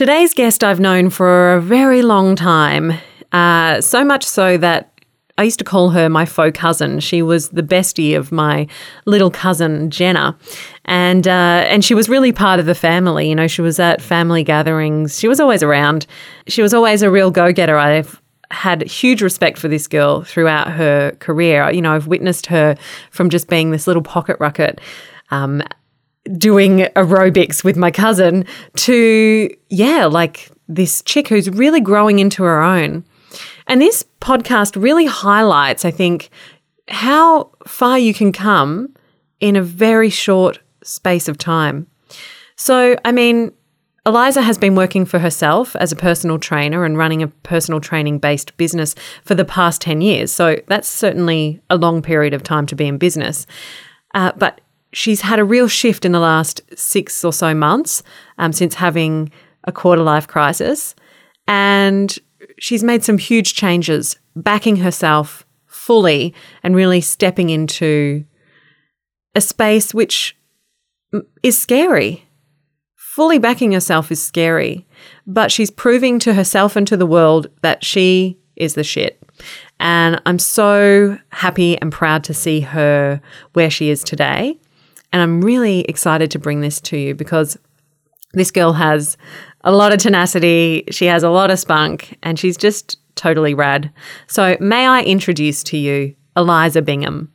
Today's guest I've known for a very long time, so much so that I used to call her my faux cousin. She was the bestie of my little cousin, Jenna. And she was really part of the family. You know, she was at family gatherings. She was always around. She was always a real go-getter. I've had huge respect for this girl throughout her career. You know, I've witnessed her from just being this little pocket rocket, doing aerobics with my cousin to, like this chick who's really growing into her own. And this podcast really highlights, I think, how far you can come in a very short space of time. So, I mean, Eliza has been working for herself as a personal trainer and running a personal training-based business for the past 10 years. So that's certainly a long period of time to be in business. But she's had a real shift in the last 6 or so months since having a quarter-life crisis. And she's made some huge changes, backing herself fully and really stepping into a space which is scary. Fully backing herself is scary, but she's proving to herself and to the world that she is the shit. And I'm so happy and proud to see her where she is today. And I'm really excited to bring this to you because this girl has a lot of tenacity, she has a lot of spunk, and she's just totally rad. So may I introduce to you Eliza Bingham.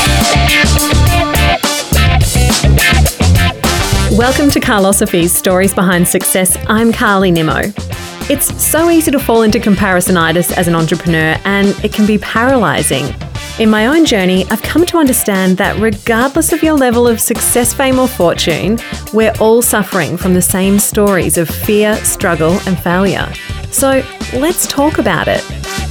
Welcome to Carlosophy's Stories Behind Success. I'm Carly Nimmo. It's so easy to fall into comparisonitis as an entrepreneur, and it can be paralysing. In my own journey, I've come to understand that regardless of your level of success, fame or fortune, we're all suffering from the same stories of fear, struggle and failure. So let's talk about it.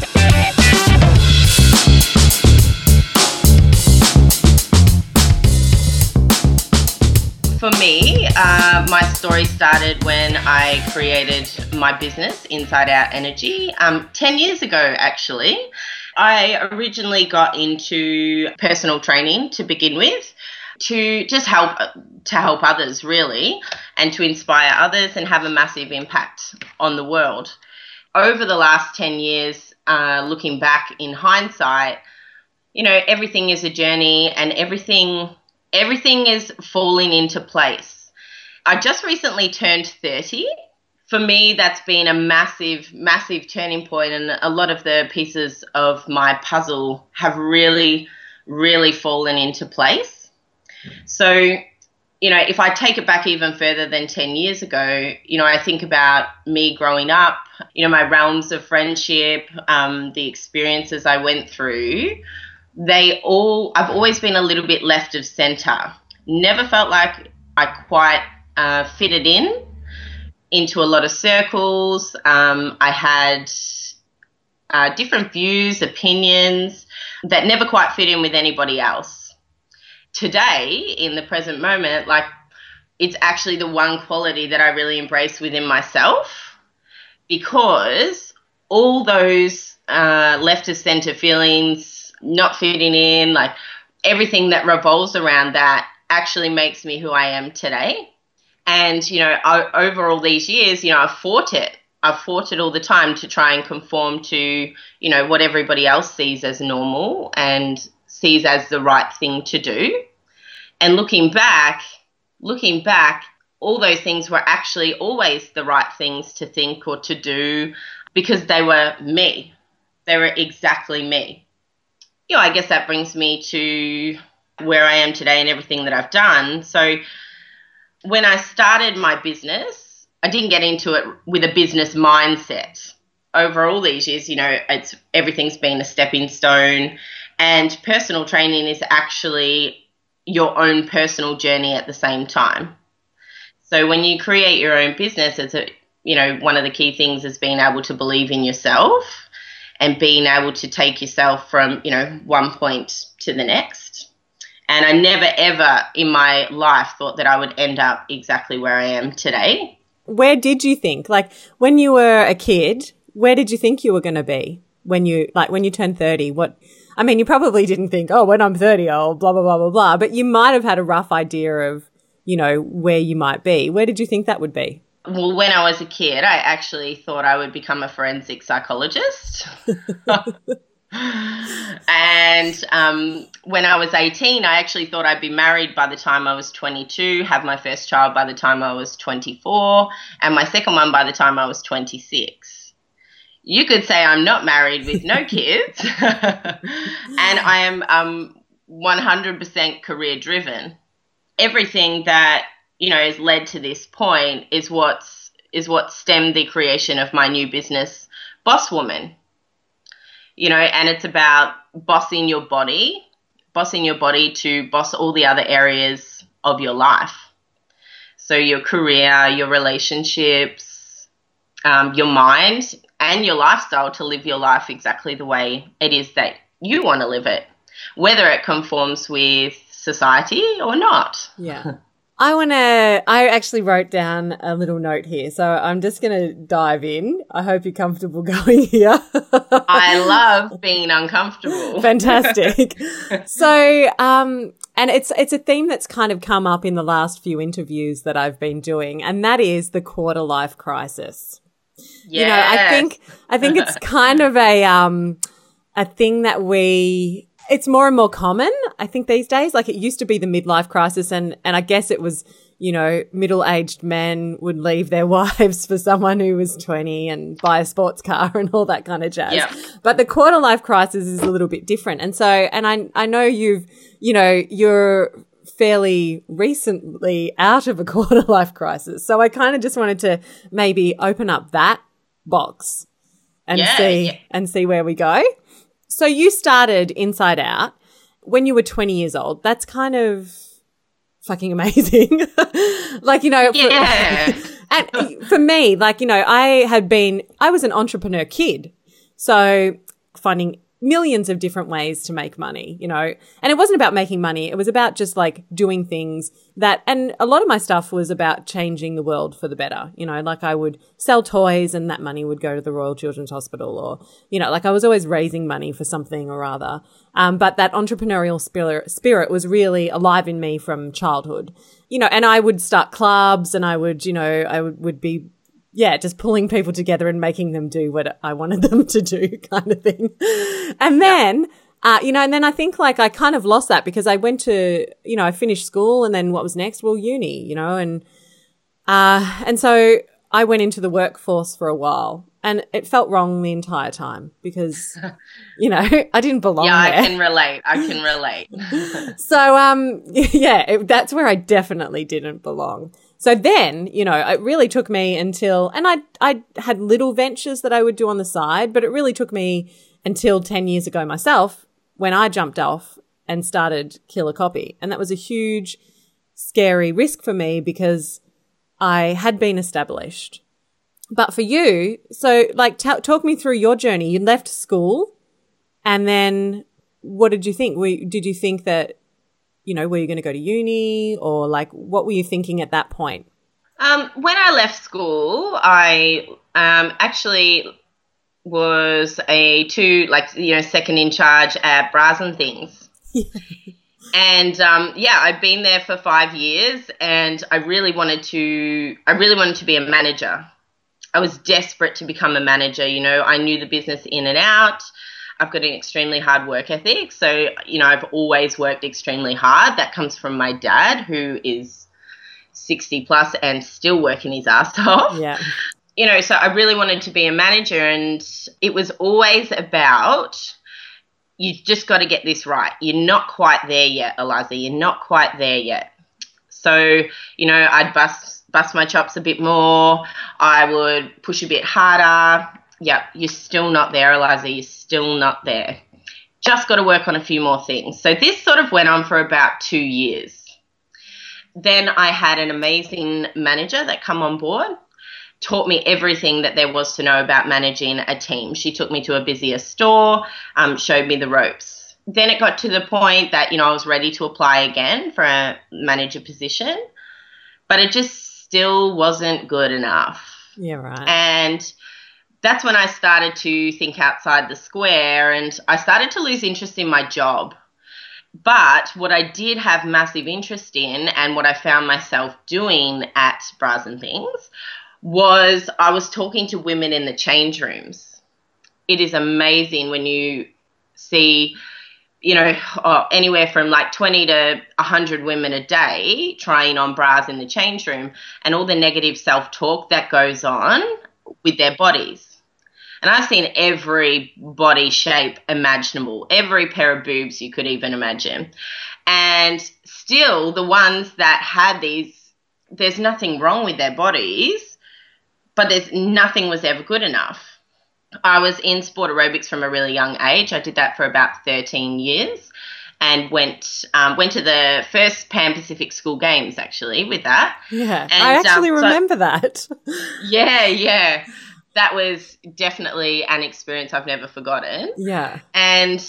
For me, my story started when I created my business, Inside Out Energy, 10 years ago actually. I originally got into personal training to begin with, to just help others really, and to inspire others and have a massive impact on the world. Over the last 10 years, looking back in hindsight, you know, everything is a journey and everything is falling into place. I just recently turned 30. For me, that's been a massive, massive turning point, and a lot of the pieces of my puzzle have really, really fallen into place. So, you know, if I take it back even further than 10 years ago, you know, I think about me growing up, you know, my realms of friendship, the experiences I went through, I've always been a little bit left of center. Never felt like I quite fitted into a lot of circles. I had different views, opinions that never quite fit in with anybody else. Today, in the present moment, like, it's actually the one quality that I really embrace within myself, because all those left of center feelings, not fitting in, like everything that revolves around that actually makes me who I am today. And, you know, over all these years, you know, I've fought it all the time to try and conform to, you know, what everybody else sees as normal and sees as the right thing to do. And looking back, all those things were actually always the right things to think or to do, because they were me. They were exactly me. You know, I guess that brings me to where I am today and everything that I've done. So when I started my business, I didn't get into it with a business mindset. Over all these years, you know, everything's been a stepping stone, and personal training is actually your own personal journey at the same time. So when you create your own business, one of the key things is being able to believe in yourself and being able to take yourself from, you know, one point to the next. And I never, ever in my life thought that I would end up exactly where I am today. Where did you think, like when you were a kid, where did you think you were going to be when you turned 30? You probably didn't think, oh, when I'm 30, I'll blah, blah, blah, blah, blah. But you might have had a rough idea of, you know, where you might be. Where did you think that would be? Well, when I was a kid, I actually thought I would become a forensic psychologist. And when I was 18, I actually thought I'd be married by the time I was 22, have my first child by the time I was 24, and my second one by the time I was 26. You could say I'm not married with no kids, and I am 100% career driven. Everything that, has led to this point is what stemmed the creation of my new business, Boss Woman. And it's about bossing your body to boss all the other areas of your life. So your career, your relationships, your mind, and your lifestyle, to live your life exactly the way it is that you want to live it, whether it conforms with society or not. Yeah. I actually wrote down a little note here, so I'm just going to dive in. I hope you're comfortable going here. I love being uncomfortable. Fantastic. So, and it's a theme that's kind of come up in the last few interviews that I've been doing, and that is the quarter life crisis. Yes. I think it's kind of a thing that it's more and more common, I think, these days. Like, it used to be the midlife crisis, and I guess it was, middle-aged men would leave their wives for someone who was 20 and buy a sports car and all that kind of jazz. Yeah. But the quarter life crisis is a little bit different. And so, and I know you're fairly recently out of a quarter life crisis. So I kind of just wanted to maybe open up that box and see where we go. So you started Inside Out when you were 20 years old. That's kind of fucking amazing. And for me, I was an entrepreneur kid. So finding millions of different ways to make money, and it wasn't about making money. It was about just doing things and a lot of my stuff was about changing the world for the better. I would sell toys and that money would go to the Royal Children's Hospital, or, I was always raising money for something or other. But that entrepreneurial spirit was really alive in me from childhood, and I would start clubs and I would be just pulling people together and making them do what I wanted them to do, kind of thing. And then, and then I think I kind of lost that because I went to, I finished school, and then what was next? Well, uni, and so I went into the workforce for a while, and it felt wrong the entire time because, I didn't belong there. I can relate. So, that's where I definitely didn't belong. So then, it really took me until, and I had little ventures that I would do on the side, but it really took me until 10 years ago myself when I jumped off and started Killer Copy. And that was a huge, scary risk for me because I had been established. But for you, so talk me through your journey. You left school, and then what did you think? Did you think that, were you going to go to uni, or what were you thinking at that point? When I left school, I actually was second in charge at Bras and Things. And I'd been there for 5 years, and I really wanted to be a manager. I was desperate to become a manager. I knew the business in and out. I've got an extremely hard work ethic. So, I've always worked extremely hard. That comes from my dad, who is 60 plus and still working his ass off. Yeah. So I really wanted to be a manager, and it was always about, you just got to get this right. You're not quite there yet, Eliza. You're not quite there yet. So, I'd bust my chops a bit more. I would push a bit harder. Yeah, you're still not there, Eliza. You're still not there. Just got to work on a few more things. So this sort of went on for about 2 years. Then I had an amazing manager that come on board, taught me everything that there was to know about managing a team. She took me to a busier store, showed me the ropes. Then it got to the point that, I was ready to apply again for a manager position, but it just still wasn't good enough. Yeah, right. And that's when I started to think outside the square, and I started to lose interest in my job. But what I did have massive interest in, and what I found myself doing at Bras and Things, was I was talking to women in the change rooms. It is amazing when you see, anywhere from like 20 to 100 women a day trying on bras in the change room, and all the negative self-talk that goes on with their bodies. And I've seen every body shape imaginable, every pair of boobs you could even imagine. And still, the ones that had these, there's nothing wrong with their bodies, but nothing was ever good enough. I was in sport aerobics from a really young age. I did that for about 13 years and went to the first Pan Pacific School Games, actually, with that. Yeah, and, I actually remember that. Yeah. That was definitely an experience I've never forgotten. Yeah. And,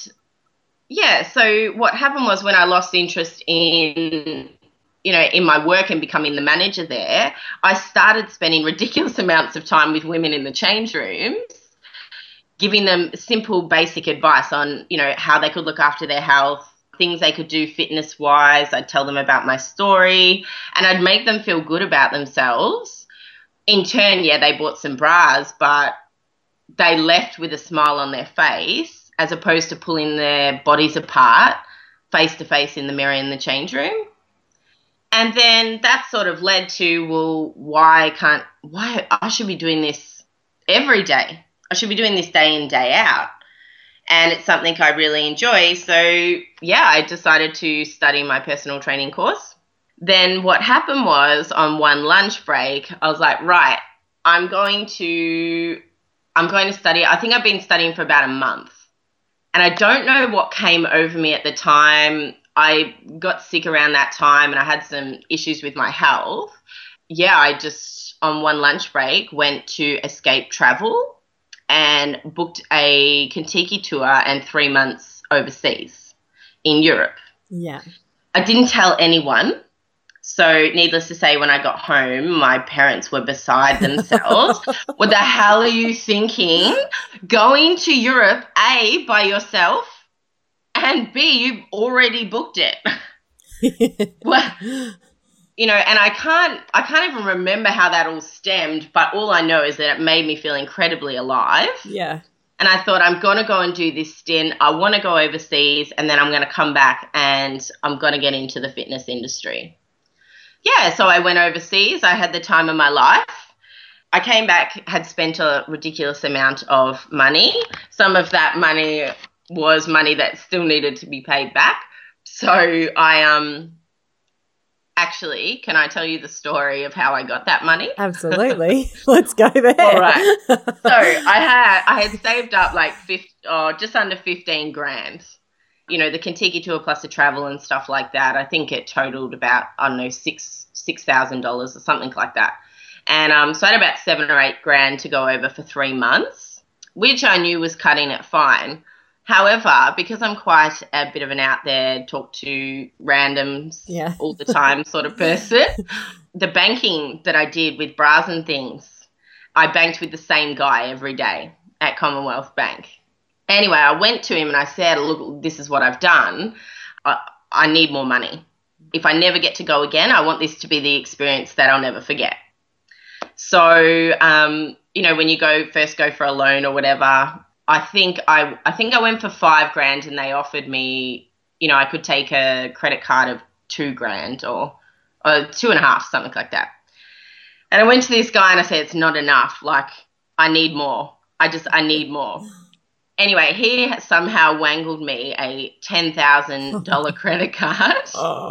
so what happened was when I lost interest in my work and becoming the manager there, I started spending ridiculous amounts of time with women in the change rooms, giving them simple, basic advice on, how they could look after their health, things they could do fitness-wise. I'd tell them about my story, and I'd make them feel good about themselves. In turn, they bought some bras, but they left with a smile on their face as opposed to pulling their bodies apart face-to-face in the mirror in the change room. And then that sort of led to, well, why I should be doing this every day. I should be doing this day in, day out. And it's something I really enjoy. So, I decided to study my personal training course. Then what happened was on one lunch break, I was like, right, I'm going to study. I think I've been studying for about a month. And I don't know what came over me at the time. I got sick around that time and I had some issues with my health. I just, on one lunch break, went to Escape Travel and booked a Kentucky tour and 3 months overseas in Europe. Yeah. I didn't tell anyone. So needless to say, when I got home, my parents were beside themselves. What the hell are you thinking? Going to Europe, A, by yourself, and B, you've already booked it. Well, and I can't even remember how that all stemmed, but all I know is that it made me feel incredibly alive. Yeah. And I thought, I'm going to go and do this stint. I want to go overseas, and then I'm going to come back and I'm going to get into the fitness industry. So I went overseas. I had the time of my life. I came back, had spent a ridiculous amount of money. Some of that money was money that still needed to be paid back. So I actually, can I tell you the story of how I got that money? Absolutely. Let's go there. All right. So I had saved up like just under 15 grand. The Kentucky tour plus the travel and stuff like that. I think it totaled about, $6,000 or something like that. And so I had about 7 or 8 grand to go over for 3 months, which I knew was cutting it fine. However, because I'm quite a bit of an out there, talk to randoms all the time sort of person, the banking that I did with bras and things, I banked with the same guy every day at Commonwealth Bank. Anyway, I went to him and I said, look, this is what I've done. I need more money. If I never get to go again, I want this to be the experience that I'll never forget. So, when you first go for a loan or whatever, I think I went for 5 grand and they offered me, I could take a credit card of 2 grand or 2.5, something like that. And I went to this guy and I said, it's not enough. Like, I need more. I need more. Anyway, he somehow wangled me a $10,000 credit card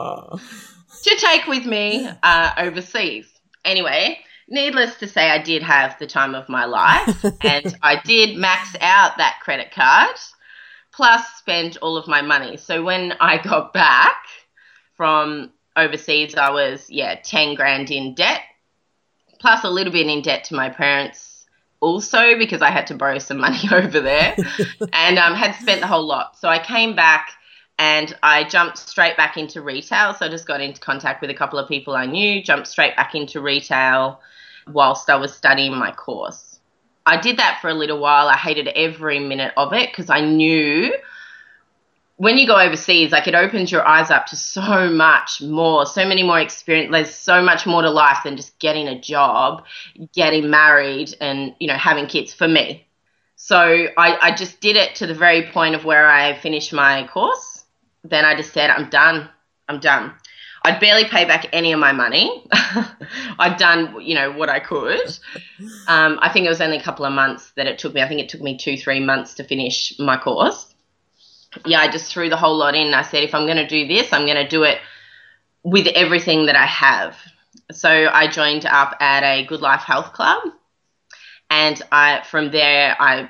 to take with me overseas. Anyway, needless to say, I did have the time of my life and I did max out that credit card plus spend all of my money. So when I got back from overseas, I was, 10 grand in debt plus a little bit in debt to my parents. Also, because I had to borrow some money over there and had spent the whole lot. So I came back and I jumped straight back into retail. So I just got into contact with a couple of people I knew, jumped straight back into retail whilst I was studying my course. I did that for a little while. I hated every minute of it because I knew when you go overseas, like, it opens your eyes up to so much more, so many more experience. There's so much more to life than just getting a job, getting married, and, you know, having kids for me. So I just did it to the very point of where I finished my course. Then I just said, I'm done. I'd barely pay back any of my money. I'd done, you know, what I could. I think it was only a couple of months that it took me. I think it took me 2-3 months to finish my course. Yeah, I just threw the whole lot in. I said, if I'm going to do this, I'm going to do it with everything that I have. So I joined up at a Good Life Health Club, and from there I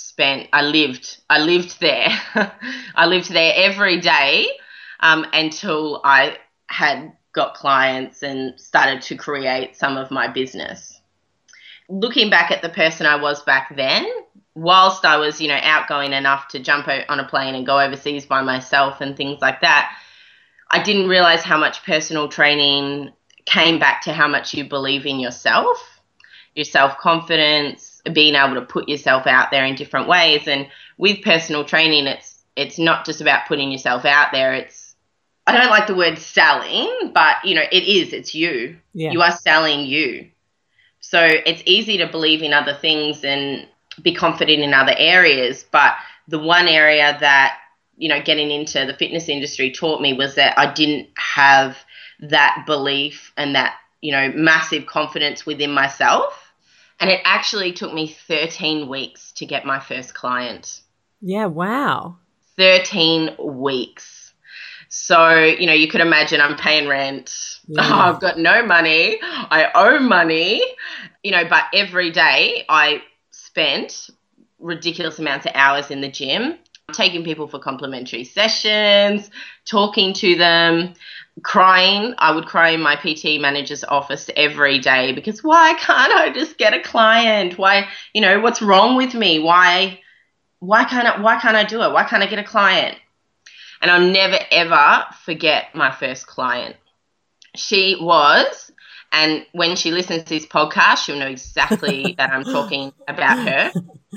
lived there. I lived there every day until I had got clients and started to create some of my business. Looking back at the person I was back then, whilst I was, you know, outgoing enough to jump on a plane and go overseas by myself and things like that, I didn't realize how much personal training came back to how much you believe in yourself, your self-confidence, being able to put yourself out there in different ways. And with personal training, it's not just about putting yourself out there. I don't like the word selling, but, you know, it's you. Yeah. You are selling you. So it's easy to believe in other things and be confident in other areas. But the one area that, you know, getting into the fitness industry taught me was that I didn't have that belief and that, you know, massive confidence within myself. And it actually took me 13 weeks to get my first client. Yeah, wow. 13 weeks. So, you know, you could imagine I'm paying rent. Yeah. I've got no money. I owe money, you know, but every day I spent ridiculous amounts of hours in the gym, taking people for complimentary sessions, talking to them, crying. I would cry in my PT manager's office every day because why can't I just get a client? Why, you know, what's wrong with me? Why can't I do it? Why can't I get a client? And I'll never, ever forget my first client. She was, and when she listens to this podcast, she'll know exactly that I'm talking about her.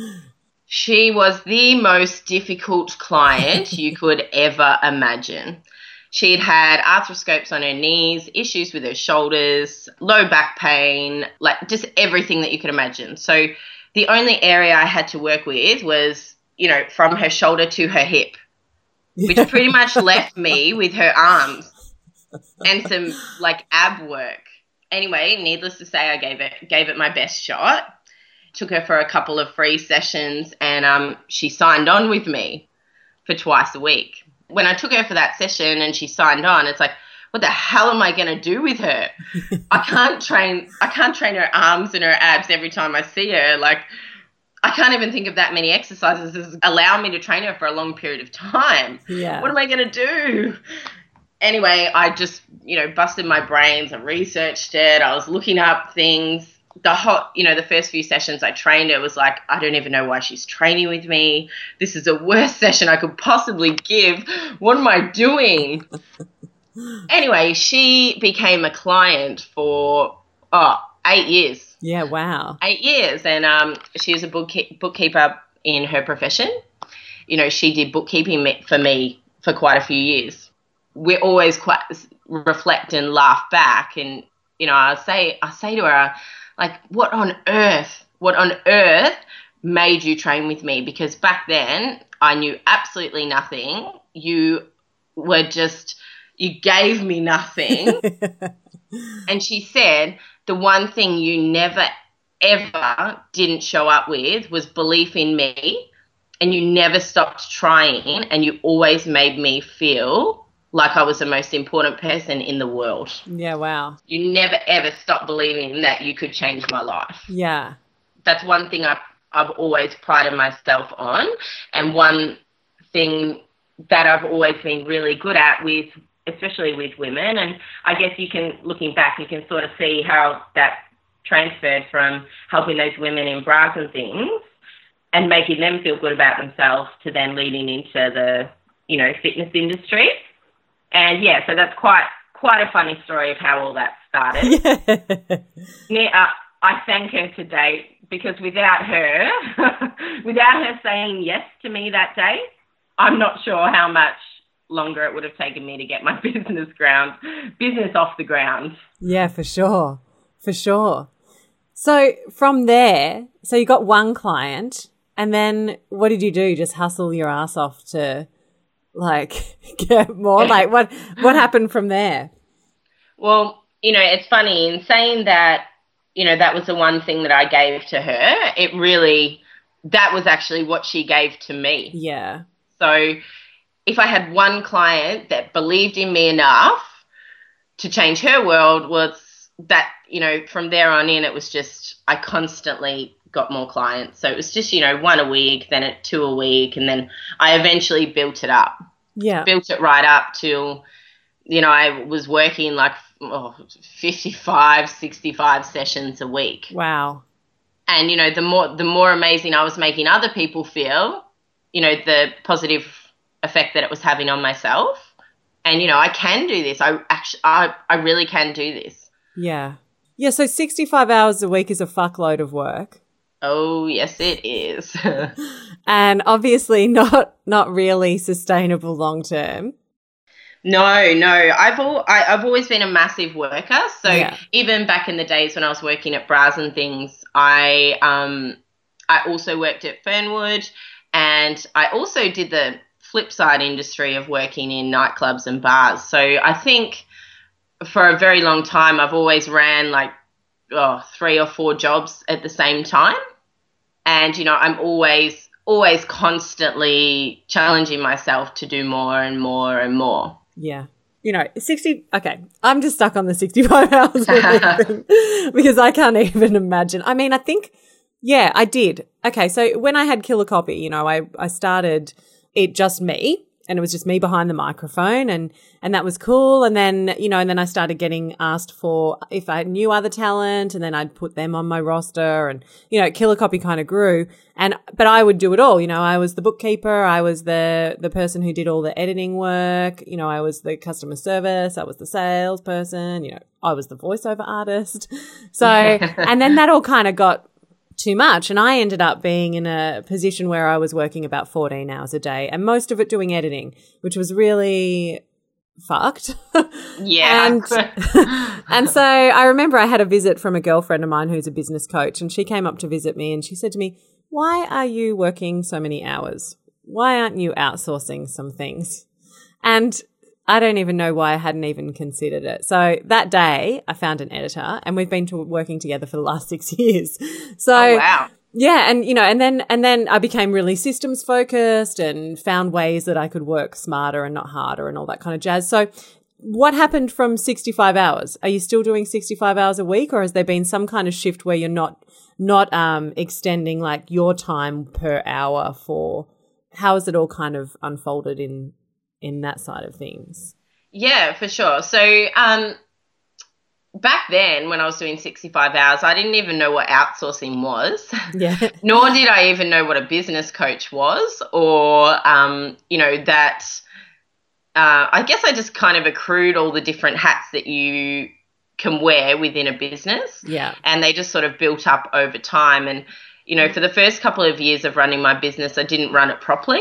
She was the most difficult client you could ever imagine. She had arthroscopes on her knees, issues with her shoulders, low back pain, like just everything that you could imagine. So the only area I had to work with was, you know, from her shoulder to her hip, which pretty much left me with her arms and some like ab work. Anyway, needless to say, I gave it my best shot. Took her for a couple of free sessions, and she signed on with me for twice a week. When I took her for that session and she signed on, it's like, what the hell am I going to do with her? I can't train her arms and her abs every time I see her. Like, I can't even think of that many exercises that allow me to train her for a long period of time. Yeah. What am I going to do? Anyway, I just, you know, busted my brains. I researched it. I was looking up things. The first few sessions I trained her was like, I don't even know why she's training with me. This is the worst session I could possibly give. What am I doing? Anyway, she became a client for 8 years. Yeah, wow. 8 years. And she was a bookkeeper in her profession. You know, she did bookkeeping for me for quite a few years. We always quite reflect and laugh back. And, you know, I say to her, like, what on earth made you train with me? Because back then I knew absolutely nothing. You gave me nothing. And she said, the one thing you never, ever didn't show up with was belief in me, and you never stopped trying, and you always made me feel like I was the most important person in the world. Yeah, wow. You never, ever stopped believing that you could change my life. Yeah. That's one thing I've always prided myself on, and one thing that I've always been really good at with, especially with women. And I guess looking back, you can sort of see how that transferred from helping those women in bras and things and making them feel good about themselves to then leading into the, you know, fitness industry. And yeah, so that's quite a funny story of how all that started. Yeah, I thank her today because without her saying yes to me that day, I'm not sure how much longer it would have taken me to get my business off the ground. Yeah, for sure. For sure. So from there, so you got one client, and then what did you do? Just hustle your ass off to like get more? Like what happened from there? Well, it's funny in saying that, that was the one thing that I gave to her. That was actually what she gave to me. Yeah. So if I had one client that believed in me enough to change her world, was that, from there on in, it was just, I constantly got more clients. So it was just, 1 a week, then 2 a week. And then I eventually built it up. Yeah. Built it right up till, I was working like 55, 65 sessions a week. Wow. And, the more amazing I was making other people feel, the positive effect that it was having on myself. And, I can do this. I really can do this. Yeah. Yeah, so 65 hours a week is a fuckload of work. Oh, yes, it is. And obviously not really sustainable long term. No. I've always been a massive worker. So yeah. Even back in the days when I was working at Bras and Things, I also worked at Fernwood, and I also did the flip side industry of working in nightclubs and bars. So I think for a very long time I've always ran like 3 or 4 jobs at the same time. And, I'm always constantly challenging myself to do more and more and more. Yeah. Okay, I'm just stuck on the 65 hours a week thing because I can't even imagine. I mean, I think, yeah, I did. Okay, so when I had Killer Copy, I started it just me, and it was just me behind the microphone, and that was cool. And then, and then I started getting asked for if I knew other talent, and then I'd put them on my roster, and, Killer Copy kind of grew. But I would do it all. I was the bookkeeper. I was the person who did all the editing work. I was the customer service. I was the salesperson. I was the voiceover artist. So, and then that all kind of got too much, and I ended up being in a position where I was working about 14 hours a day, and most of it doing editing, which was really fucked. Yeah. And so I remember I had a visit from a girlfriend of mine who's a business coach, and she came up to visit me, and she said to me, "Why are you working so many hours? Why aren't you outsourcing some things?" And I don't even know why I hadn't even considered it. So that day I found an editor, and we've been working together for the last 6 years. So oh, wow. Yeah, and and then I became really systems focused and found ways that I could work smarter and not harder and all that kind of jazz. So what happened from 65 hours? Are you still doing 65 hours a week, or has there been some kind of shift where you're not extending like your time per hour for, how has it all kind of unfolded in that side of things? Yeah, for sure. So back then when I was doing 65 hours, I didn't even know what outsourcing was. Yeah. Nor did I even know what a business coach was, or, that I guess I just kind of accrued all the different hats that you can wear within a business. Yeah. And they just sort of built up over time. And, for the first couple of years of running my business, I didn't run it properly.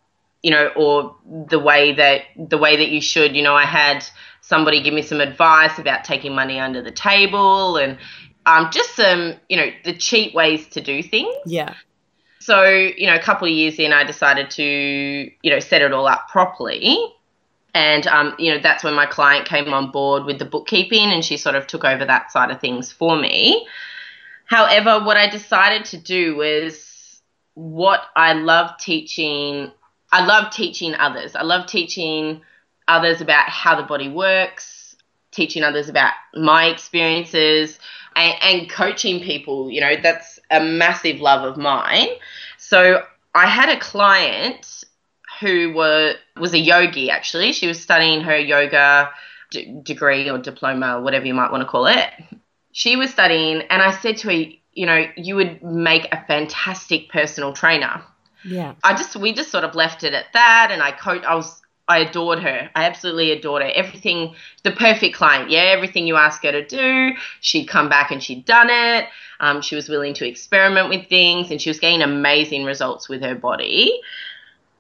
Or the way that you should. I had somebody give me some advice about taking money under the table, and just some, the cheap ways to do things. Yeah. So, a couple of years in, I decided to, set it all up properly. And, that's when my client came on board with the bookkeeping, and she sort of took over that side of things for me. However, what I decided to do was what I love teaching. I love teaching others. I love teaching others about how the body works, teaching others about my experiences, and coaching people. That's a massive love of mine. So I had a client who was a yogi, actually. She was studying her yoga degree or diploma, or whatever you might want to call it. She was studying, and I said to her, you would make a fantastic personal trainer. Yeah. We just sort of left it at that, and I adored her. I absolutely adored her. Everything, the perfect client. Yeah, everything you ask her to do, she'd come back and she'd done it. She was willing to experiment with things, and she was getting amazing results with her body.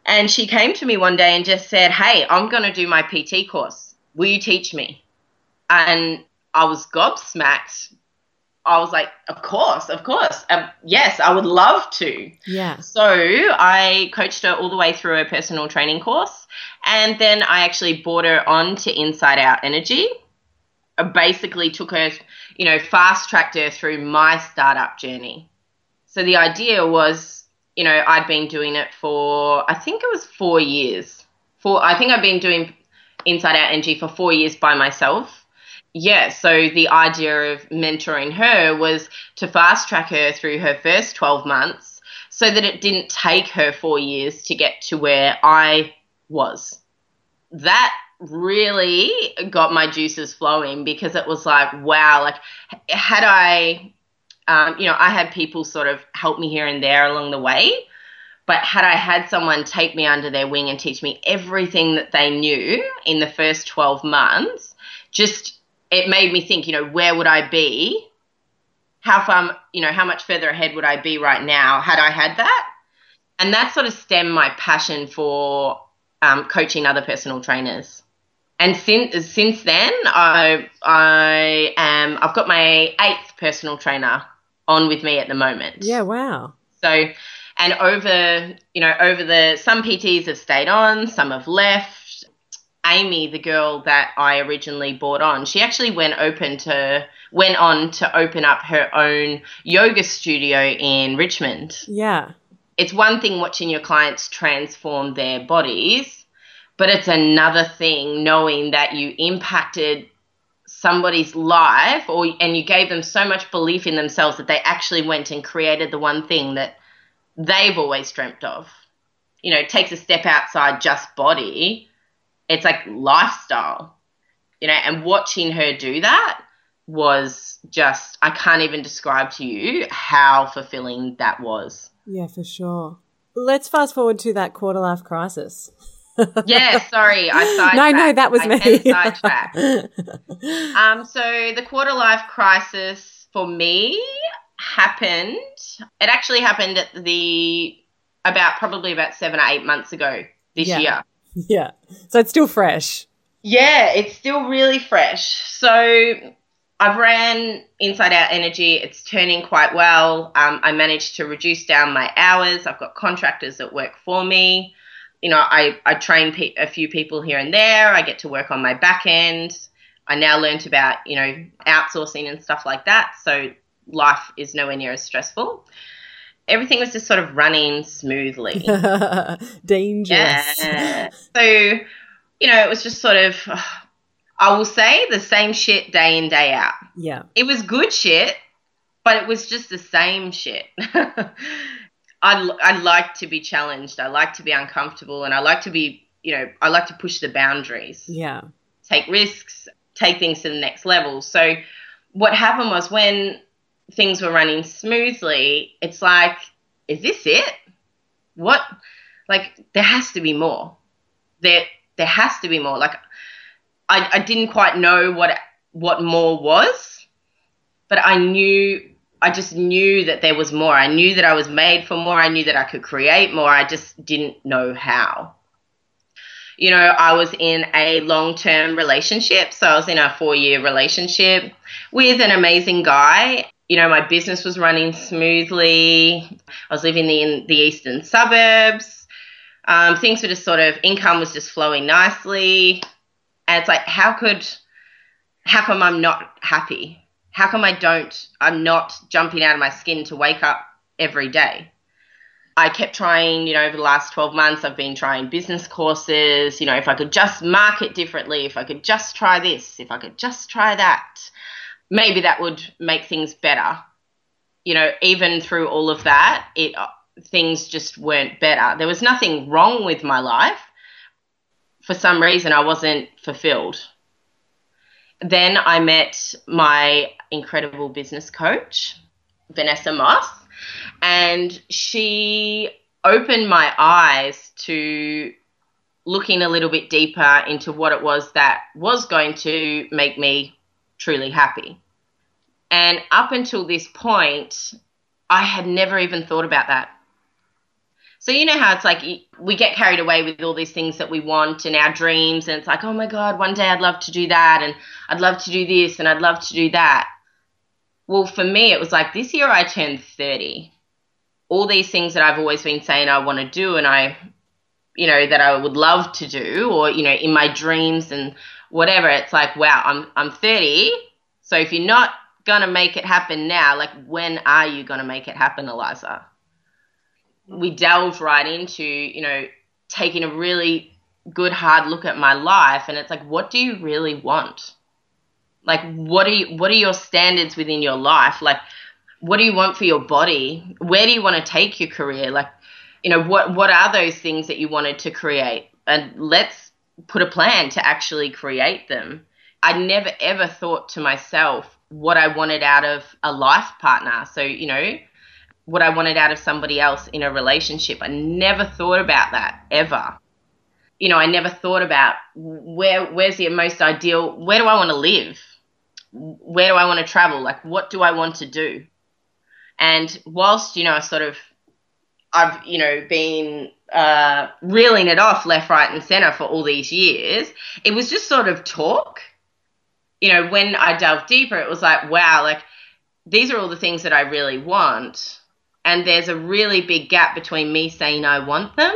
And she came to me one day and just said, hey, I'm going to do my PT course. Will you teach me? And I was gobsmacked. I was like, of course. Yes, I would love to. Yeah. So I coached her all the way through her personal training course. And then I actually brought her on to Inside Out Energy. I basically took her, fast-tracked her through my startup journey. So the idea was, I'd been doing it for, I think it was 4 years. I think I've been doing Inside Out Energy for 4 years by myself. Yeah, so the idea of mentoring her was to fast track her through her first 12 months so that it didn't take her 4 years to get to where I was. That really got my juices flowing because it was like, wow, like had I, I had people sort of help me here and there along the way, but had I had someone take me under their wing and teach me everything that they knew in the first 12 months, it made me think, where would I be? How far, how much further ahead would I be right now had I had that? And that sort of stemmed my passion for coaching other personal trainers. And since then, I've got my 8th personal trainer on with me at the moment. Yeah, wow. So, and some PTs have stayed on, some have left. Amy, the girl that I originally brought on, she actually went on to open up her own yoga studio in Richmond. Yeah. It's one thing watching your clients transform their bodies, but it's another thing knowing that you impacted somebody's life and you gave them so much belief in themselves that they actually went and created the one thing that they've always dreamt of. It takes a step outside just body. It's like lifestyle, and watching her do that was just, I can't even describe to you how fulfilling that was. Yeah, for sure. Let's fast forward to that quarter life crisis. Yeah, sorry, I sidetracked. No, that was me. Sidetracked. So the quarter life crisis for me happened. It actually happened probably about 7 or 8 months ago this year. Yeah. So it's still fresh. Yeah, it's still really fresh. So I've ran Inside Out Energy. It's turning quite well. I managed to reduce down my hours. I've got contractors that work for me. I train a few people here and there. I get to work on my back end. I now learnt about, outsourcing and stuff like that. So life is nowhere near as stressful. Everything was just sort of running smoothly. Dangerous. Yeah. So, it was just sort of, I will say, the same shit day in, day out. Yeah. It was good shit, but it was just the same shit. I like to be challenged. I like to be uncomfortable, and I like to be, I like to push the boundaries. Yeah. Take risks, take things to the next level. So what happened was when things were running smoothly, it's like, is this it? What? Like, there has to be more. There has to be more. Like, I didn't quite know what more was, but I just knew that there was more. I knew that I was made for more. I knew that I could create more. I just didn't know how. I was in a long-term relationship. So I was in a 4-year relationship with an amazing guy. My business was running smoothly. I was living in the eastern suburbs. Things were just income was just flowing nicely. And it's like, how come I'm not happy? How come I'm not jumping out of my skin to wake up every day? I kept trying, over the last 12 months, I've been trying business courses, if I could just market differently, if I could just try this, if I could just try that, maybe that would make things better. Even through all of that, things just weren't better. There was nothing wrong with my life. For some reason, I wasn't fulfilled. Then I met my incredible business coach, Vanessa Moss, and she opened my eyes to looking a little bit deeper into what it was that was going to make me truly happy. And up until this point, I had never even thought about that. So you know how it's like we get carried away with all these things that we want and our dreams, and it's like, oh my God, one day I'd love to do that, and I'd love to do this, and I'd love to do that. Well, for me, it was like this year I turned 30. All these things that I've always been saying I want to do and that I would love to do, or, in my dreams and whatever, it's like, wow, I'm 30. So if you're not going to make it happen now, like, when are you going to make it happen, Eliza? We delved right into, taking a really good hard look at my life, and it's like, what do you really want? Like, what are your standards within your life? Like, what do you want for your body? Where do you want to take your career? Like, what are those things that you wanted to create? And let's put a plan to actually create them. I never ever thought to myself what I wanted out of a life partner. So, what I wanted out of somebody else in a relationship. I never thought about that ever. I never thought about where's the most ideal, where do I want to live? Where do I want to travel? Like, what do I want to do? And whilst, I've, been reeling it off left, right and center for all these years, it was just sort of talk. When I delved deeper, it was like, wow, like, these are all the things that I really want. And there's a really big gap between me saying I want them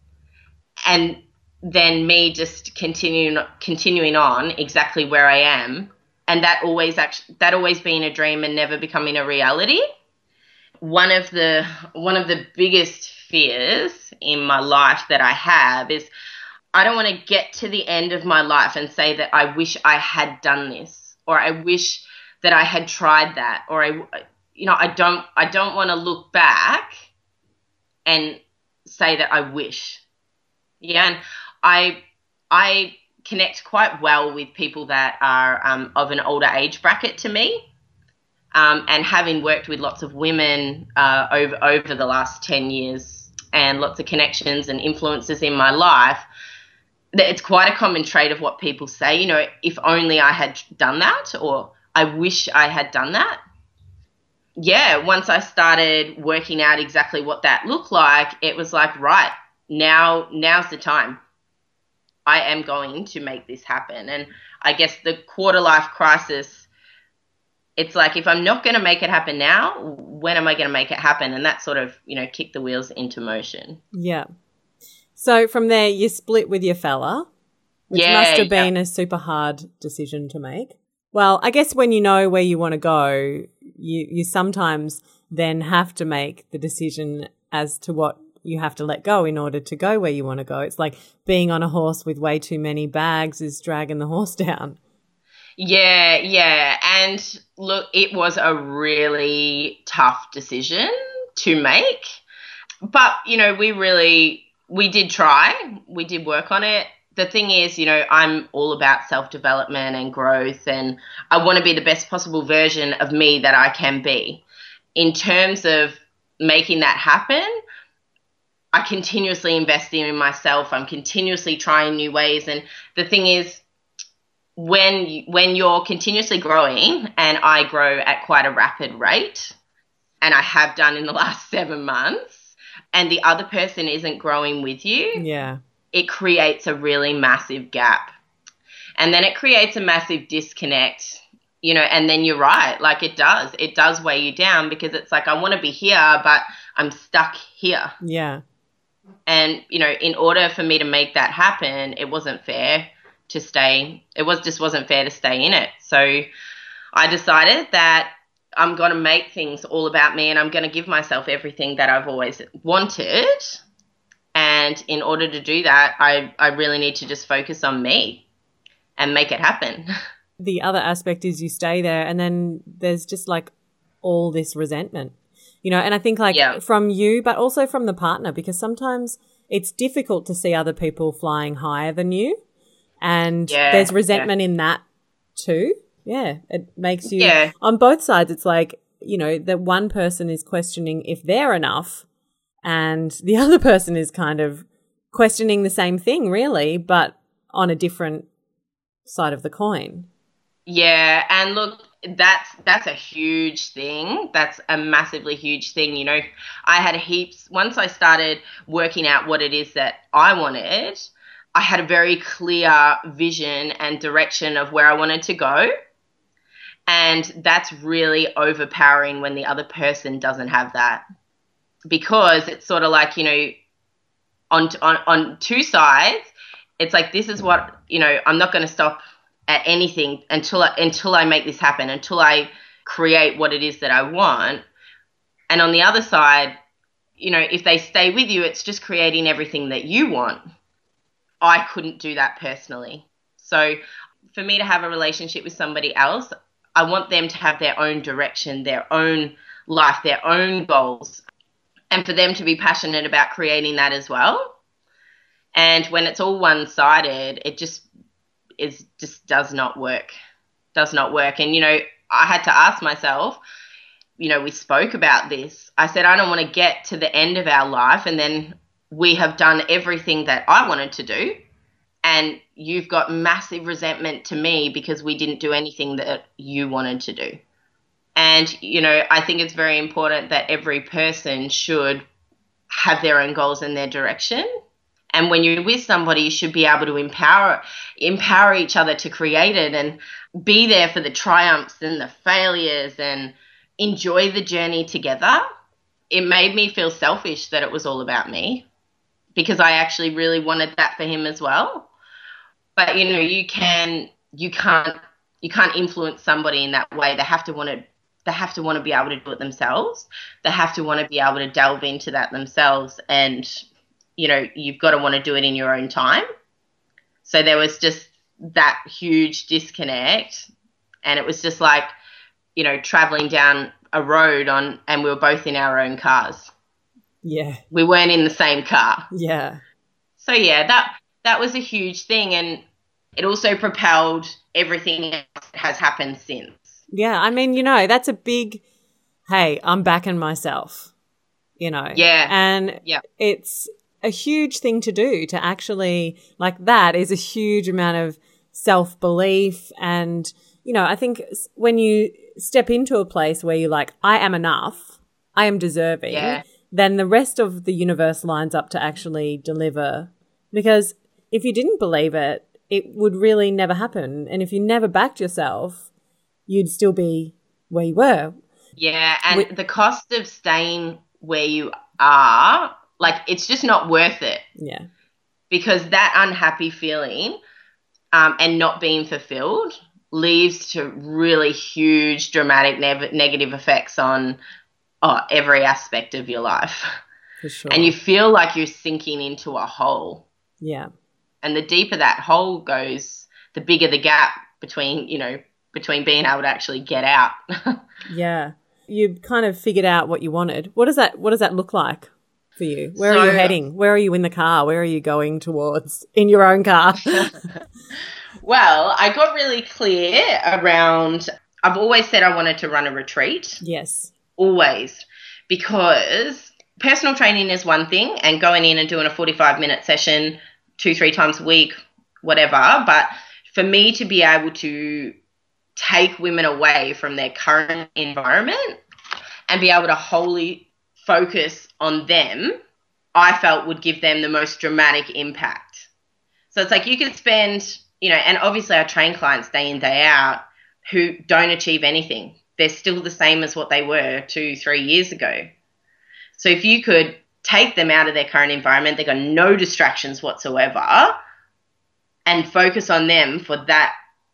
and then me just continuing on exactly where I am. And that always being a dream and never becoming a reality. One of the biggest fears in my life that I have is I don't want to get to the end of my life and say that I wish I had done this, or I wish that I had tried that, or I don't want to look back and say that I wish. Yeah, and I connect quite well with people that are of an older age bracket to me. And having worked with lots of women over the last 10 years and lots of connections and influences in my life, it's quite a common trait of what people say, if only I had done that, or I wish I had done that. Yeah, once I started working out exactly what that looked like, it was like, right, now's the time. I am going to make this happen. And I guess the quarter life crisis, it's like, if I'm not going to make it happen now, when am I going to make it happen? And that sort of, kicked the wheels into motion. Yeah. So from there, you split with your fella, which must have been a super hard decision to make. Well, I guess when you know where you want to go, you sometimes then have to make the decision as to what you have to let go in order to go where you want to go. It's like being on a horse with way too many bags is dragging the horse down. Yeah. And look, it was a really tough decision to make. But, we did try. We did work on it. The thing is, I'm all about self-development and growth, and I want to be the best possible version of me that I can be. In terms of making that happen, I continuously invest in myself. I'm continuously trying new ways. And the thing is, when you're continuously growing, and I grow at quite a rapid rate, and I have done in the last 7 months, and the other person isn't growing with you, it creates a really massive gap. And then it creates a massive disconnect, and then you're right, like it does weigh you down, because it's like, I want to be here, but I'm stuck here. Yeah. And, in order for me to make that happen, it wasn't fair to stay. Just wasn't fair to stay in it. So I decided that I'm going to make things all about me, and I'm going to give myself everything that I've always wanted. And in order to do that, I really need to just focus on me and make it happen. The other aspect is you stay there, and then there's just like all this resentment, and I think from you, but also from the partner, because sometimes it's difficult to see other people flying higher than you. And there's resentment in that too. Yeah. It makes you on both sides. It's like, that one person is questioning if they're enough, and the other person is kind of questioning the same thing really, but on a different side of the coin. Yeah. And look, that's a huge thing. That's a massively huge thing. You know, I had heaps, once I started working out what it is that I wanted, I had a very clear vision and direction of where I wanted to go. And that's really overpowering when the other person doesn't have that, because it's sort of like, you know, on two sides, it's like, this is what, you know, I'm not going to stop at anything until I make this happen, until I create what it is that I want. And on the other side, you know, if they stay with you, it's just creating everything that you want. I couldn't do that personally. So for me to have a relationship with somebody else, I want them to have their own direction, their own life, their own goals, and for them to be passionate about creating that as well. And when it's all one-sided, it just does not work. Does not work. And, you know, I had to ask myself, you know, we spoke about this. I said, I don't want to get to the end of our life and then we have done everything that I wanted to do, and you've got massive resentment to me because we didn't do anything that you wanted to do. And, you know, I think it's very important that every person should have their own goals and their direction. And when you're with somebody, you should be able to empower each other to create it and be there for the triumphs and the failures and enjoy the journey together. It made me feel selfish that it was all about me, because I actually really wanted that for him as well. But, you know, you can't influence somebody in that way. They have to want to be able to do it themselves. They have to want to be able to delve into that themselves. And, you know, you've got to want to do it in your own time. So there was just that huge disconnect. And it was just like, you know, traveling down a road and we were both in our own cars. Yeah. We weren't in the same car. Yeah. So, yeah, that was a huge thing. And it also propelled everything else that has happened since. Yeah. I mean, you know, that's a big, hey, I'm backing myself, you know. Yeah. And it's a huge thing to do, to actually, like, that is a huge amount of self-belief. And, you know, I think when you step into a place where you're like, I am enough, I am deserving, then the rest of the universe lines up to actually deliver. Because if you didn't believe it, it would really never happen. And if you never backed yourself, you'd still be where you were. Yeah, and the cost of staying where you are, like, it's just not worth it. Yeah. Because that unhappy feeling and not being fulfilled leads to really huge, dramatic negative effects on every aspect of your life. For sure. And you feel like you're sinking into a hole. Yeah. And the deeper that hole goes, the bigger the gap between being able to actually get out. Yeah. You kind of figured out what you wanted. What does that look like for you? Where are you heading? Where are you in the car? Where are you going towards in your own car? Well, I got really clear around, I've always said I wanted to run a retreat. Yes. Always. Because personal training is one thing, and going in and doing a 45-minute session 2-3 times a week, whatever. But for me to be able to take women away from their current environment and be able to wholly focus on them, I felt would give them the most dramatic impact. So it's like you could spend, you know, and obviously I train clients day in, day out who don't achieve anything. They're still the same as what they were 2-3 years ago. So if you could take them out of their current environment, they've got no distractions whatsoever, and focus on them for that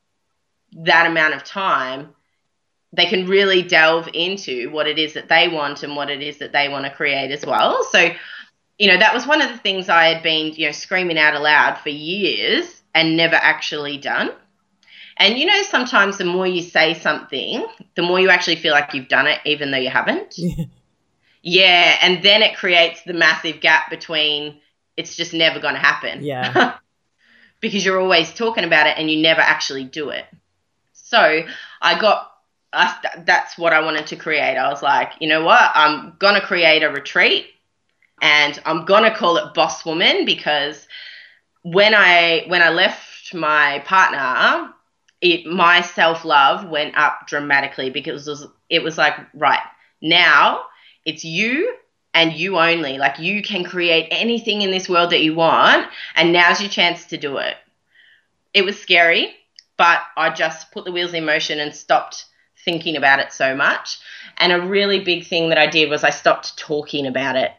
amount of time, they can really delve into what it is that they want and what it is that they want to create as well. So, you know, that was one of the things I had been, you know, screaming out aloud for years and never actually done. And, you know, sometimes the more you say something, the more you actually feel like you've done it, even though you haven't. Yeah. And then it creates the massive gap between it's just never going to happen. Yeah. Because you're always talking about it and you never actually do it. So that's what I wanted to create. I was like, you know what? I'm going to create a retreat, and I'm going to call it Boss Woman, because when I left my partner, my self-love went up dramatically because it was like, right, now it's you and you only. Like, you can create anything in this world that you want, and now's your chance to do it. It was scary, but I just put the wheels in motion and stopped thinking about it so much. And a really big thing that I did was I stopped talking about it.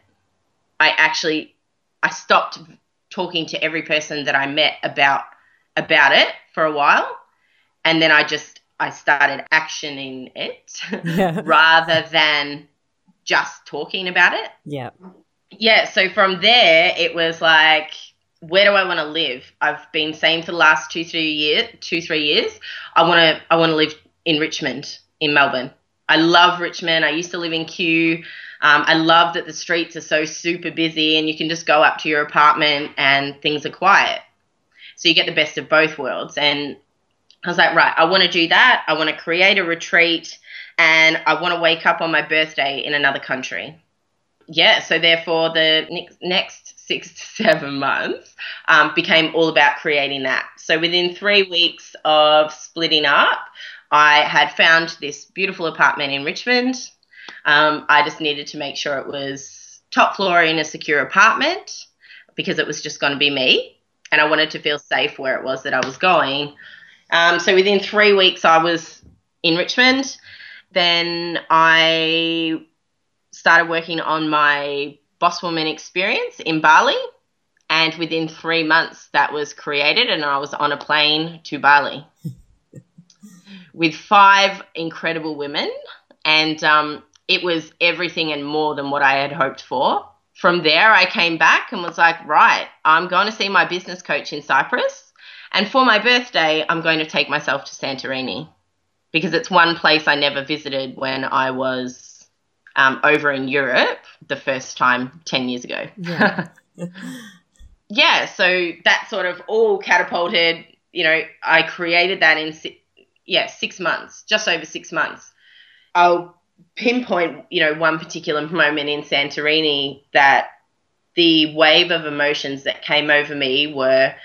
I stopped talking to every person that I met about it for a while. And then I started actioning it rather than just talking about it. Yeah. Yeah. So from there, it was like, where do I want to live? I've been saying for the last 2-3 years, I want to live in Richmond, in Melbourne. I love Richmond. I used to live in Kew. I love that the streets are so super busy and you can just go up to your apartment and things are quiet. So you get the best of both worlds. And I was like, right, I want to do that. I want to create a retreat and I want to wake up on my birthday in another country. Yeah, so therefore the next 6 to 7 months became all about creating that. So within 3 weeks of splitting up, I had found this beautiful apartment in Richmond. I just needed to make sure it was top floor in a secure apartment because it was just going to be me, and I wanted to feel safe where it was that I was going. So within 3 weeks, I was in Richmond. Then I started working on my Boss Woman experience in Bali, and within 3 months, that was created, and I was on a plane to Bali with 5 incredible women, and it was everything and more than what I had hoped for. From there, I came back and was like, right, I'm going to see my business coach in Cyprus. And for my birthday, I'm going to take myself to Santorini because it's one place I never visited when I was over in Europe the first time 10 years ago. Yeah. Yeah, so that sort of all catapulted, I created that in 6 months, just over 6 months. I'll pinpoint, one particular moment in Santorini that the wave of emotions that came over me were,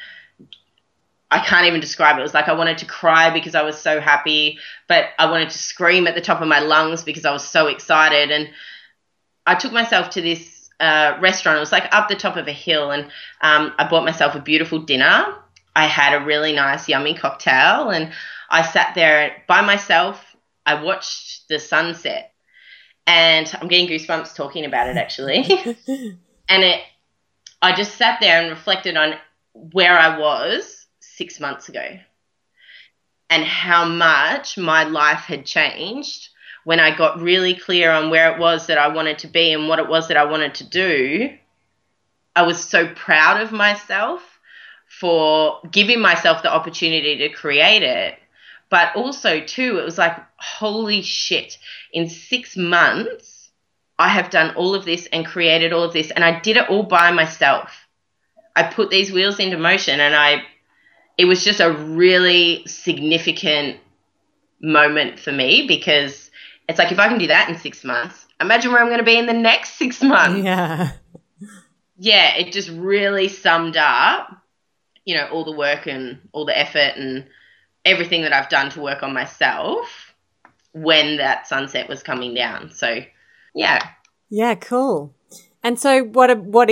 I can't even describe it. It was like I wanted to cry because I was so happy, but I wanted to scream at the top of my lungs because I was so excited. And I took myself to this restaurant. It was like up the top of a hill, and I bought myself a beautiful dinner. I had a really nice, yummy cocktail, and I sat there by myself. I watched the sunset, and I'm getting goosebumps talking about it, actually. And I just sat there and reflected on where I was 6 months ago and how much my life had changed when I got really clear on where it was that I wanted to be and what it was that I wanted to do. I was so proud of myself for giving myself the opportunity to create it. But also, too, it was like, holy shit, in 6 months, I have done all of this and created all of this, and I did it all by myself. I put these wheels into motion, and it was just a really significant moment for me because it's like, if I can do that in 6 months, imagine where I'm going to be in the next 6 months. Yeah. Yeah, it just really summed up, all the work and all the effort and everything that I've done to work on myself when that sunset was coming down. So, yeah. Yeah, cool. And so what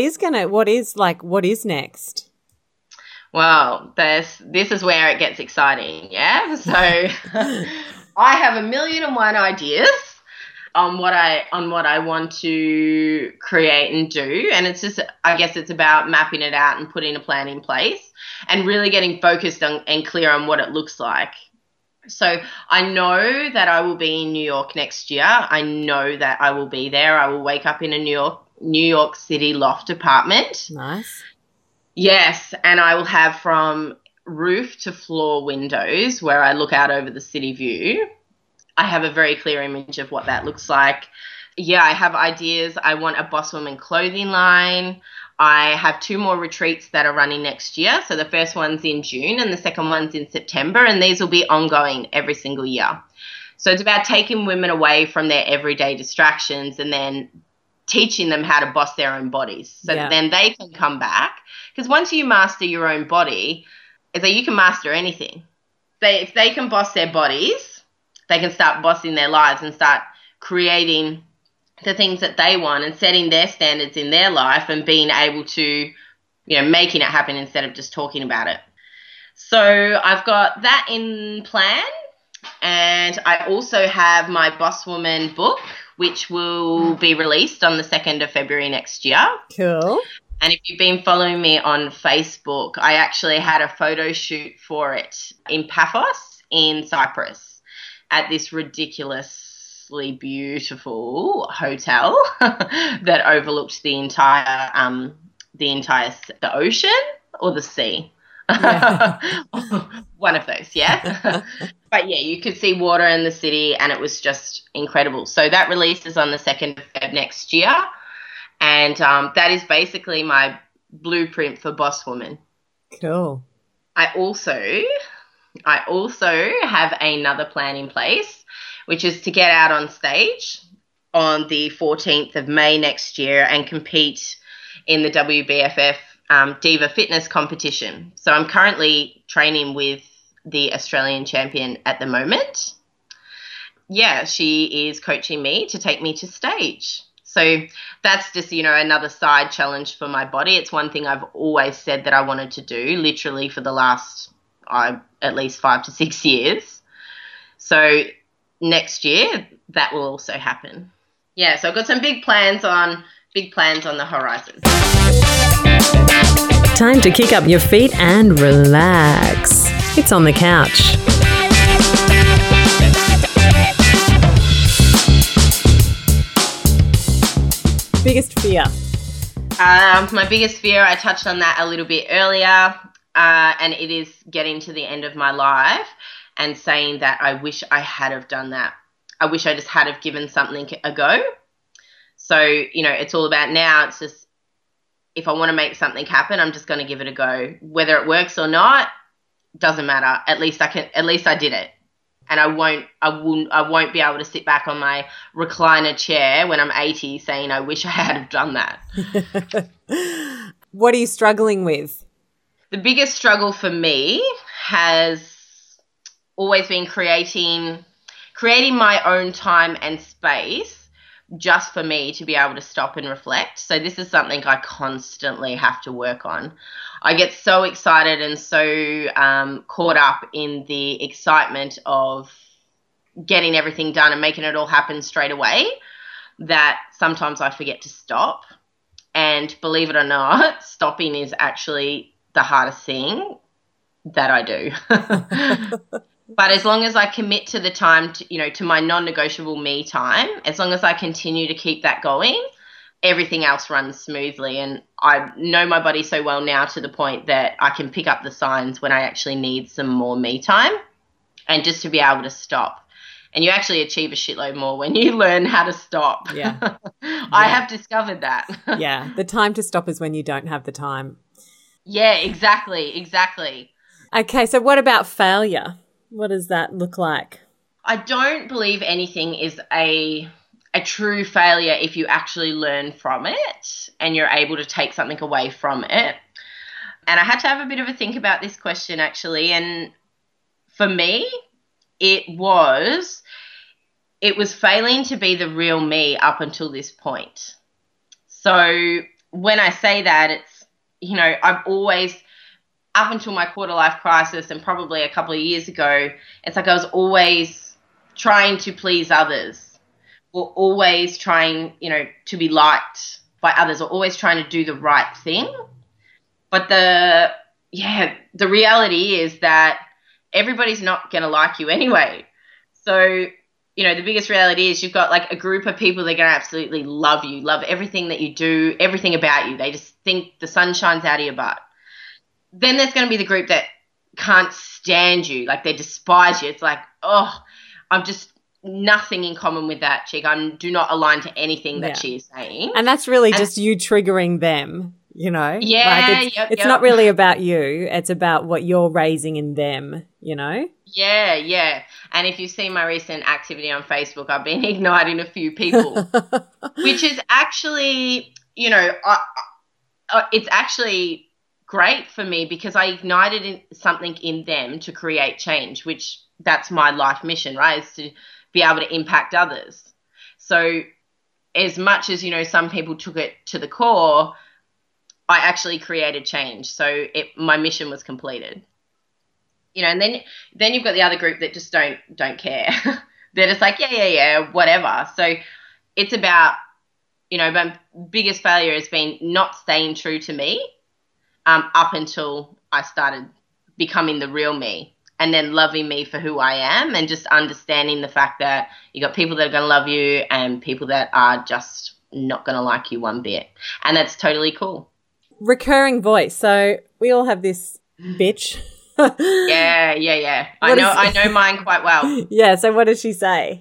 is next? Well, this is where it gets exciting, yeah? So I have 1,000,001 ideas on what I want to create and do, and it's just, I guess it's about mapping it out and putting a plan in place and really getting focused on and clear on what it looks like. So I know that I will be in New York next year. I know that I will be there. I will wake up in a New York City loft apartment. Nice. Yes, and I will have from roof to floor windows where I look out over the city view. I have a very clear image of what that looks like. Yeah, I have ideas. I want a Boss Woman clothing line. I have 2 more retreats that are running next year. So the first one's in June and the second one's in September, and these will be ongoing every single year. So it's about taking women away from their everyday distractions and then teaching them how to boss their own bodies so that then they can come back. Because once you master your own body, it's like you can master anything. if they can boss their bodies, they can start bossing their lives and start creating the things that they want and setting their standards in their life and being able to, making it happen instead of just talking about it. So I've got that in plan. And I also have my Boss Woman book, which will be released on the 2nd of February next year. Cool. And if you've been following me on Facebook, I actually had a photo shoot for it in Paphos in Cyprus at this ridiculously beautiful hotel that overlooked the ocean or the sea. Yeah. One of those, yeah. But yeah, you could see water in the city and it was just incredible. So that releases on the 2nd of Feb next year. And that is basically my blueprint for Boss Woman. Cool. I also have another plan in place, which is to get out on stage on the 14th of May next year and compete in the WBFF Diva Fitness competition. So I'm currently training with the Australian champion at the moment. Yeah, she is coaching me to take me to stage. So that's just, another side challenge for my body. It's one thing I've always said that I wanted to do, literally for the last at least 5 to 6 years. So next year that will also happen. Yeah, so I've got some big plans on the horizon. Time to kick up your feet and relax. It's On the Couch. Biggest fear? My biggest fear, I touched on that a little bit earlier, and it is getting to the end of my life and saying that I wish I had have done that. I wish I just had have given something a go. So, it's all about now. It's just, if I want to make something happen, I'm just going to give it a go. Whether it works or not, doesn't matter. At least I did it. And I won't be able to sit back on my recliner chair when I'm 80 saying I wish I had have done that. What are you struggling with? The biggest struggle for me has always been creating my own time and space just for me to be able to stop and reflect. So this is something I constantly have to work on. I get so excited and so caught up in the excitement of getting everything done and making it all happen straight away that sometimes I forget to stop. And believe it or not, stopping is actually the hardest thing that I do. But as long as I commit to the time, to my non-negotiable me time, as long as I continue to keep that going, everything else runs smoothly. And I know my body so well now to the point that I can pick up the signs when I actually need some more me time and just to be able to stop. And you actually achieve a shitload more when you learn how to stop. Yeah. I have discovered that. Yeah. The time to stop is when you don't have the time. Yeah, exactly. Okay. So what about failure? What does that look like? I don't believe anything is a true failure if you actually learn from it and you're able to take something away from it. And I had to have a bit of a think about this question actually. And for me, it was failing to be the real me up until this point. So when I say that, it's, I've always, up until my quarter life crisis and probably a couple of years ago, it's like I was always trying to please others or always trying, to be liked by others or always trying to do the right thing. But the reality is that everybody's not going to like you anyway. So, the biggest reality is you've got like a group of people that are going to absolutely love you, love everything that you do, everything about you. They just think the sun shines out of your butt. Then there's going to be the group that can't stand you, like they despise you. It's like, oh, I'm just nothing in common with that chick. I do not align to anything that she is saying. And that's really just you triggering them, Yeah. Like it's not really about you. It's about what you're raising in them, Yeah. And if you've seen my recent activity on Facebook, I've been igniting a few people, which is actually, it's actually great for me because I ignited something in them to create change, which that's my life mission, right? Is to be able to impact others. So as much as, some people took it to the core, I actually created change. So my mission was completed. And then you've got the other group that just don't care. They're just like, yeah, whatever. So it's about, my biggest failure has been not staying true to me up until I started becoming the real me and then loving me for who I am and just understanding the fact that you got people that are going to love you and people that are just not going to like you one bit. And that's totally cool. Recurring voice. So we all have this bitch. Yeah. I know mine quite well. Yeah. So what does she say?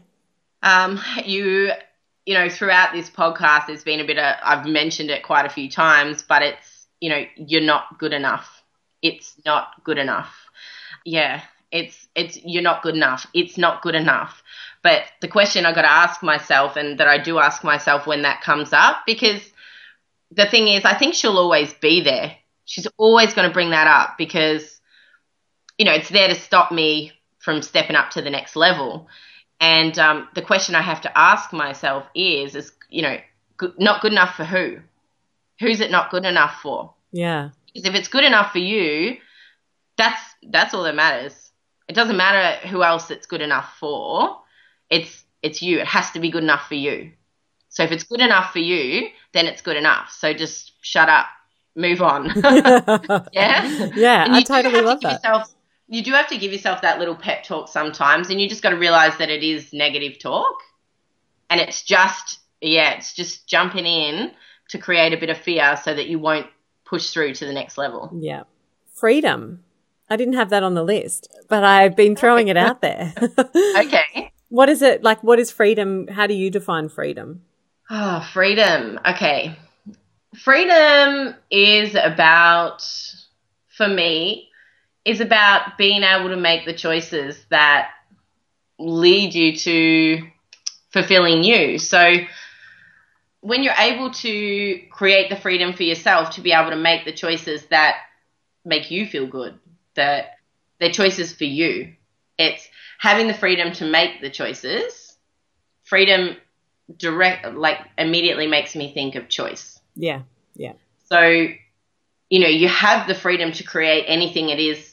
Throughout this podcast, there's been I've mentioned it quite a few times, but it's, you're not good enough. It's not good enough. Yeah. It's you're not good enough. It's not good enough. But the question I got to ask myself, and that I do ask myself when that comes up, because the thing is, I think she'll always be there. She's always going to bring that up because, it's there to stop me from stepping up to the next level. And the question I have to ask myself is not good enough for who? Who's it not good enough for? Yeah. Because if it's good enough for you, that's all that matters. It doesn't matter who else it's good enough for. It's you. It has to be good enough for you. So if it's good enough for you, then it's good enough. So just shut up, move on. Yeah? Yeah, I totally love that. You do have to give yourself that little pep talk sometimes, and you just got to realize that it is negative talk. And it's just jumping in to create a bit of fear so that you won't push through to the next level. Yeah. Freedom. I didn't have that on the list, but I've been throwing it out there. Okay. What is it like? What is freedom? How do you define freedom? Oh, freedom. Okay. Freedom is about, for me, is about being able to make the choices that lead you to fulfilling you. So when you're able to create the freedom for yourself to be able to make the choices that make you feel good, that they're choices for you, it's having the freedom to make the choices. Freedom immediately makes me think of choice. Yeah. So, you have the freedom to create anything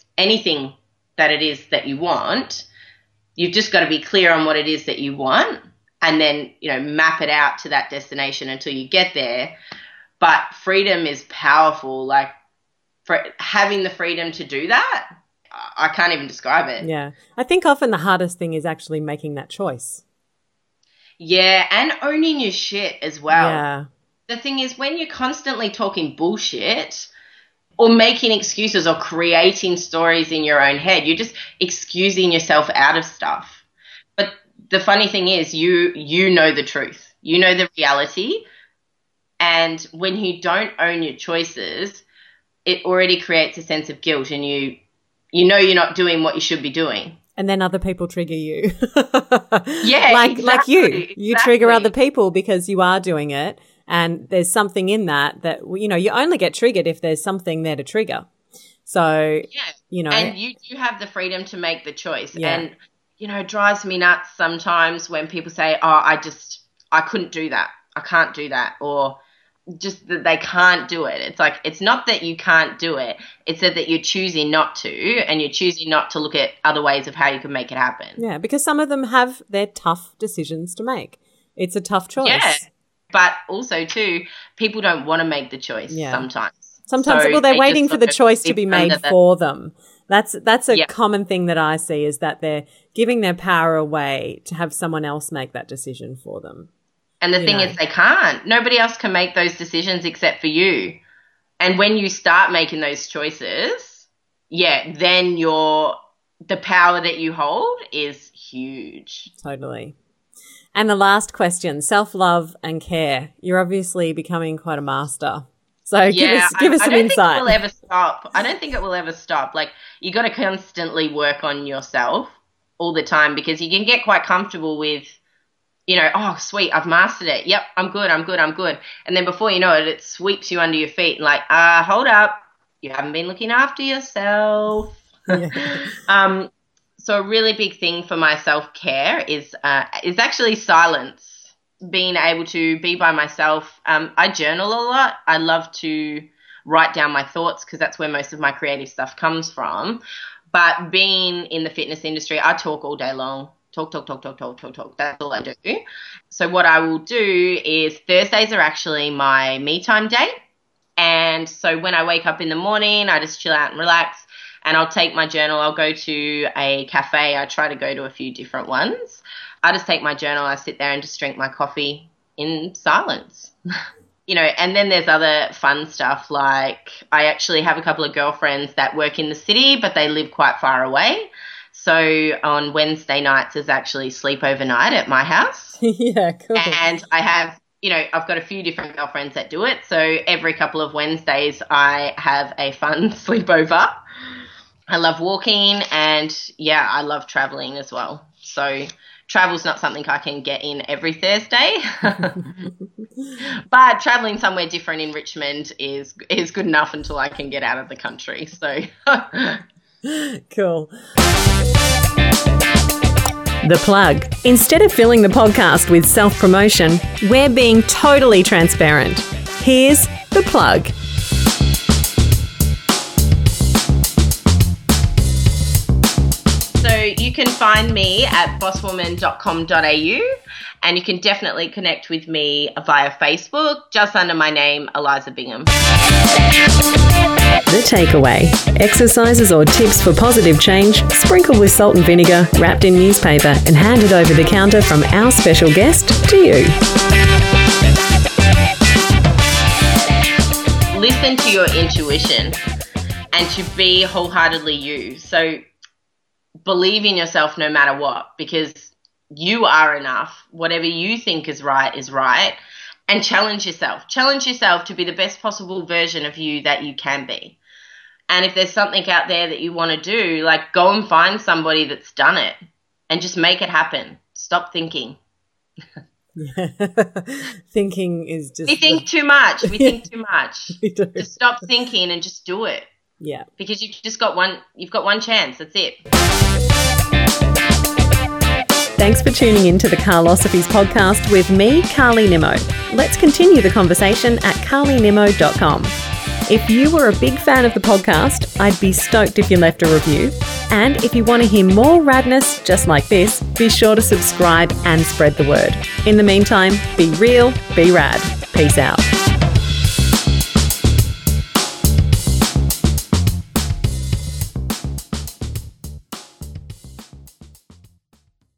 that it is that you want. You've just got to be clear on what it is that you want and then, map it out to that destination until you get there. But freedom is powerful. Like, for having the freedom to do that, I can't even describe it. Yeah. I think often the hardest thing is actually making that choice. Yeah, and owning your shit as well. Yeah. The thing is, when you're constantly talking bullshit or making excuses or creating stories in your own head, you're just excusing yourself out of stuff. But the funny thing is, you know the truth. You know the reality. And when you don't own your choices, it already creates a sense of guilt, and you know you're not doing what you should be doing. And then other people trigger you. Yeah, like you trigger other people because you are doing it. And there's something in that you only get triggered if there's something there to trigger. So, yeah. And you do have the freedom to make the choice. Yeah. And, it drives me nuts sometimes when people say, oh, I couldn't do that. I can't do that. Or just that they can't do it. It's like, it's not that you can't do it. It's that you're choosing not to, and you're choosing not to look at other ways of how you can make it happen. Yeah, because some of them have their tough decisions to make. It's a tough choice. Yeah, but also, too, people don't want to make the choice sometimes. Sometimes, they're waiting for the choice to be made for them. That's a common thing that I see, is that they're giving their power away to have someone else make that decision for them. And the thing is, they can't. Nobody else can make those decisions except for you. And when you start making those choices, then the power that you hold is huge. Totally. And the last question, self-love and care. You're obviously becoming quite a master. So give us some insight. I don't think it will ever stop. I don't think it will ever stop. Like, you got to constantly work on yourself all the time, because you can get quite comfortable with, oh, sweet, I've mastered it. Yep, I'm good. And then before you know it, it sweeps you under your feet and like, hold up. you haven't been looking after yourself. Yeah. So a really big thing for my self-care is actually silence, being able to be by myself. I journal a lot. I love to write down my thoughts because that's where most of my creative stuff comes from. But being in the fitness industry, I talk all day long. Talk. That's all I do. So what I will do is Thursdays are actually my me time day. And so when I wake up in the morning, I just chill out and relax. And I'll take my journal. I'll go to a cafe. I try to go to a few different ones. I just take my journal. I sit there and just drink my coffee in silence. And then there's other fun stuff, like I actually have a couple of girlfriends that work in the city, but they live quite far away. So on Wednesday nights is actually sleep overnight at my house. Yeah, cool. And I have, I've got a few different girlfriends that do it. So every couple of Wednesdays I have a fun sleepover. I love walking and, I love traveling as well. So travel's not something I can get in every Thursday. But traveling somewhere different in Richmond is good enough until I can get out of the country. So cool. The Plug. Instead of filling the podcast with self-promotion, we're being totally transparent. Here's The Plug. So you can find me at bosswoman.com.au, and you can definitely connect with me via Facebook, just under my name, Eliza Bingham. The takeaway. Exercises or tips for positive change, sprinkled with salt and vinegar, wrapped in newspaper and handed over the counter from our special guest to you. Listen to your intuition and to be wholeheartedly you. So believe in yourself no matter what, because you are enough. Whatever you think is right, and challenge yourself. Challenge yourself to be the best possible version of you that you can be. And if there's something out there that you want to do, like go and find somebody that's done it and just make it happen. Stop thinking. Thinking is just... We think too much. We think too much. We do. Just stop thinking and just do it. Yeah. Because you've got one chance. That's it. Thanks for tuning in to the Carlosophies podcast with me, Carly Nimmo. Let's continue the conversation at carlynimmo.com. If you were a big fan of the podcast, I'd be stoked if you left a review. And if you want to hear more radness just like this, be sure to subscribe and spread the word. In the meantime, be real, be rad. Peace out.